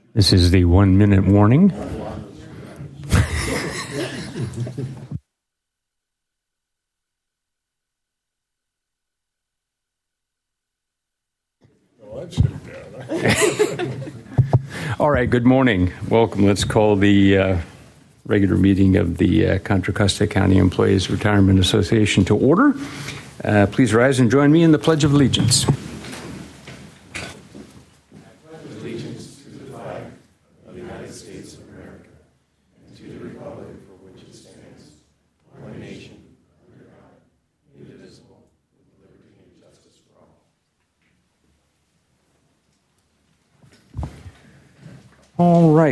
This is the 1 minute warning. All right, good morning. Welcome. Let's call the regular meeting of the Contra Costa County Employees Retirement Association to order. Please rise and join me in the Pledge of Allegiance. All right.